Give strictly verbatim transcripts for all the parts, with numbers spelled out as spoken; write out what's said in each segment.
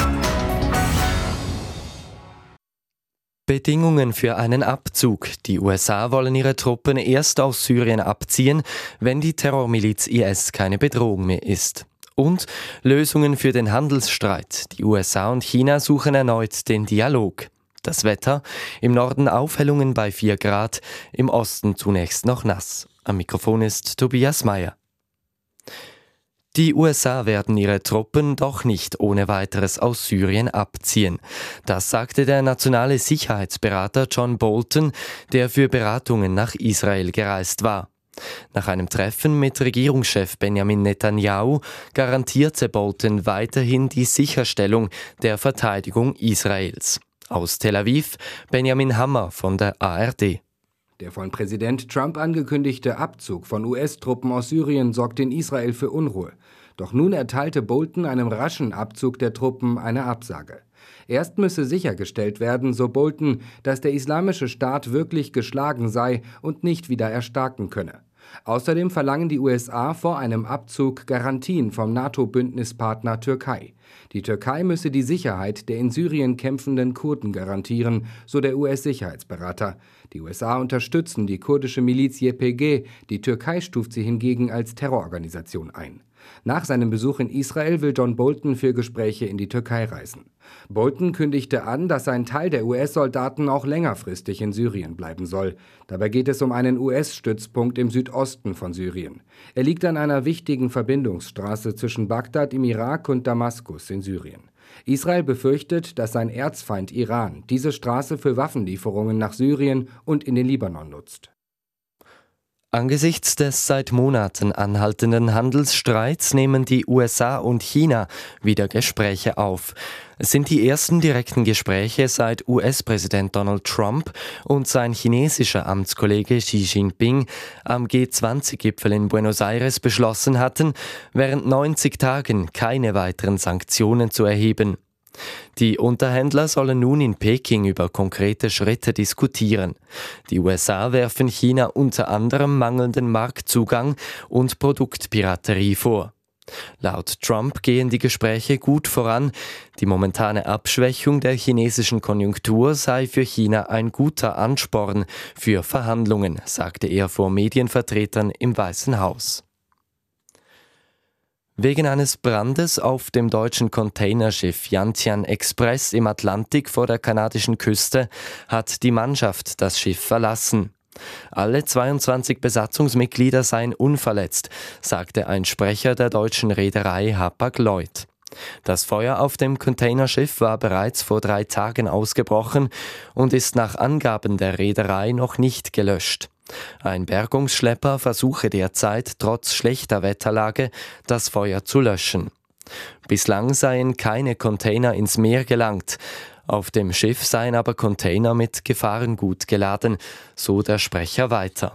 Bedingungen für einen Abzug. Die U S A wollen ihre Truppen erst aus Syrien abziehen, wenn die Terrormiliz I S keine Bedrohung mehr ist. Und Lösungen für den Handelsstreit. Die U S A und China suchen erneut den Dialog. Das Wetter: im Norden Aufhellungen bei vier Grad, im Osten zunächst noch nass. Am Mikrofon ist Tobias Meyer. Die U S A werden ihre Truppen doch nicht ohne weiteres aus Syrien abziehen. Das sagte der nationale Sicherheitsberater John Bolton, der für Beratungen nach Israel gereist war. Nach einem Treffen mit Regierungschef Benjamin Netanyahu garantierte Bolton weiterhin die Sicherstellung der Verteidigung Israels. Aus Tel Aviv Benjamin Hammer von der A R D. Der von Präsident Trump angekündigte Abzug von U S-Truppen aus Syrien sorgt in Israel für Unruhe. Doch nun erteilte Bolton einem raschen Abzug der Truppen eine Absage. Erst müsse sichergestellt werden, so Bolton, dass der Islamische Staat wirklich geschlagen sei und nicht wieder erstarken könne. Außerdem verlangen die U S A vor einem Abzug Garantien vom NATO-Bündnispartner Türkei. Die Türkei müsse die Sicherheit der in Syrien kämpfenden Kurden garantieren, so der U S-Sicherheitsberater. Die U S A unterstützen die kurdische Miliz Y P G, die Türkei stuft sie hingegen als Terrororganisation ein. Nach seinem Besuch in Israel will John Bolton für Gespräche in die Türkei reisen. Bolton kündigte an, dass ein Teil der U S-Soldaten auch längerfristig in Syrien bleiben soll. Dabei geht es um einen U S-Stützpunkt im Südosten von Syrien. Er liegt an einer wichtigen Verbindungsstraße zwischen Bagdad im Irak und Damaskus in Syrien. Israel befürchtet, dass sein Erzfeind Iran diese Straße für Waffenlieferungen nach Syrien und in den Libanon nutzt. Angesichts des seit Monaten anhaltenden Handelsstreits nehmen die U S A und China wieder Gespräche auf. Es sind die ersten direkten Gespräche seit U S-Präsident Donald Trump und sein chinesischer Amtskollege Xi Jinping am G zwanzig Gipfel in Buenos Aires beschlossen hatten, während neunzig Tagen keine weiteren Sanktionen zu erheben. Die Unterhändler sollen nun in Peking über konkrete Schritte diskutieren. Die U S A werfen China unter anderem mangelnden Marktzugang und Produktpiraterie vor. Laut Trump gehen die Gespräche gut voran. Die momentane Abschwächung der chinesischen Konjunktur sei für China ein guter Ansporn für Verhandlungen, sagte er vor Medienvertretern im Weißen Haus. Wegen eines Brandes auf dem deutschen Containerschiff Yantian Express im Atlantik vor der kanadischen Küste hat die Mannschaft das Schiff verlassen. Alle zweiundzwanzig Besatzungsmitglieder seien unverletzt, sagte ein Sprecher der deutschen Reederei Hapag-Lloyd. Das Feuer auf dem Containerschiff war bereits vor drei Tagen ausgebrochen und ist nach Angaben der Reederei noch nicht gelöscht. Ein Bergungsschlepper versuche derzeit trotz schlechter Wetterlage, das Feuer zu löschen. Bislang seien keine Container ins Meer gelangt. Auf dem Schiff seien aber Container mit Gefahrengut geladen, so der Sprecher weiter.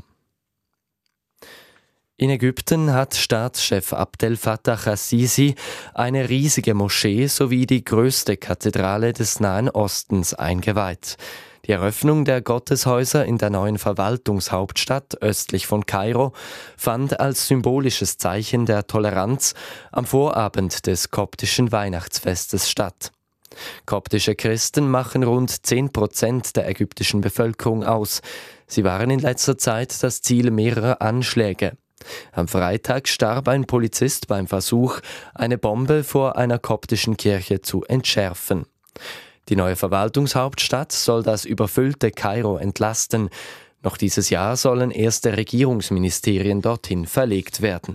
In Ägypten hat Staatschef Abdel Fattah al-Sisi eine riesige Moschee sowie die größte Kathedrale des Nahen Ostens eingeweiht. Die Eröffnung der Gotteshäuser in der neuen Verwaltungshauptstadt östlich von Kairo fand als symbolisches Zeichen der Toleranz am Vorabend des koptischen Weihnachtsfestes statt. Koptische Christen machen rund zehn Prozent der ägyptischen Bevölkerung aus. Sie waren in letzter Zeit das Ziel mehrerer Anschläge. Am Freitag starb ein Polizist beim Versuch, eine Bombe vor einer koptischen Kirche zu entschärfen. Die neue Verwaltungshauptstadt soll das überfüllte Kairo entlasten. Noch dieses Jahr sollen erste Regierungsministerien dorthin verlegt werden.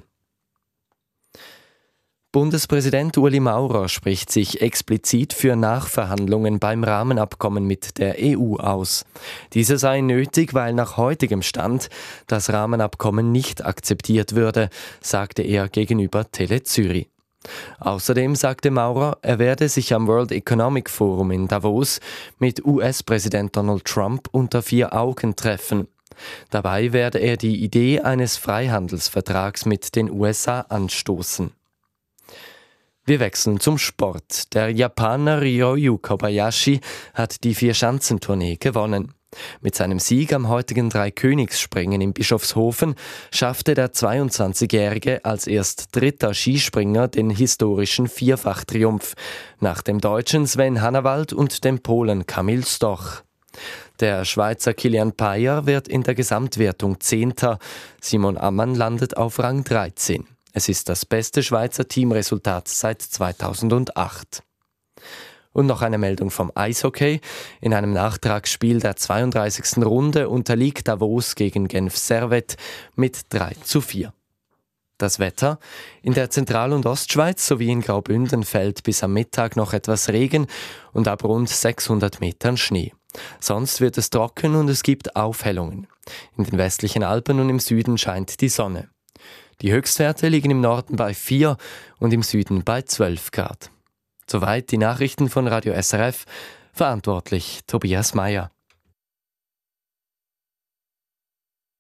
Bundespräsident Ueli Maurer spricht sich explizit für Nachverhandlungen beim Rahmenabkommen mit der E U aus. Diese seien nötig, weil nach heutigem Stand das Rahmenabkommen nicht akzeptiert würde, sagte er gegenüber Tele Zürich. Außerdem sagte Maurer, er werde sich am World Economic Forum in Davos mit U S-Präsident Donald Trump unter vier Augen treffen. Dabei werde er die Idee eines Freihandelsvertrags mit den U S A anstoßen. Wir wechseln zum Sport. Der Japaner Ryoyu Kobayashi hat die Vierschanzentournee gewonnen. Mit seinem Sieg am heutigen Dreikönigsspringen in Bischofshofen schaffte der zweiundzwanzigjährige als erst dritter Skispringer den historischen Vierfachtriumph nach dem Deutschen Sven Hannawald und dem Polen Kamil Stoch. Der Schweizer Kilian Payer wird in der Gesamtwertung Zehnter. Simon Ammann landet auf Rang dreizehn. Es ist das beste Schweizer Teamresultat seit zweitausendacht. Und noch eine Meldung vom Eishockey. In einem Nachtragsspiel der zweiunddreißigsten Runde unterliegt Davos gegen Genf Servette mit drei zu vier. Das Wetter. In der Zentral- und Ostschweiz sowie in Graubünden fällt bis am Mittag noch etwas Regen und ab rund sechshundert Metern Schnee. Sonst wird es trocken und es gibt Aufhellungen. In den westlichen Alpen und im Süden scheint die Sonne. Die Höchstwerte liegen im Norden bei vier und im Süden bei zwölf Grad. Soweit die Nachrichten von Radio S R F. Verantwortlich Tobias Meyer.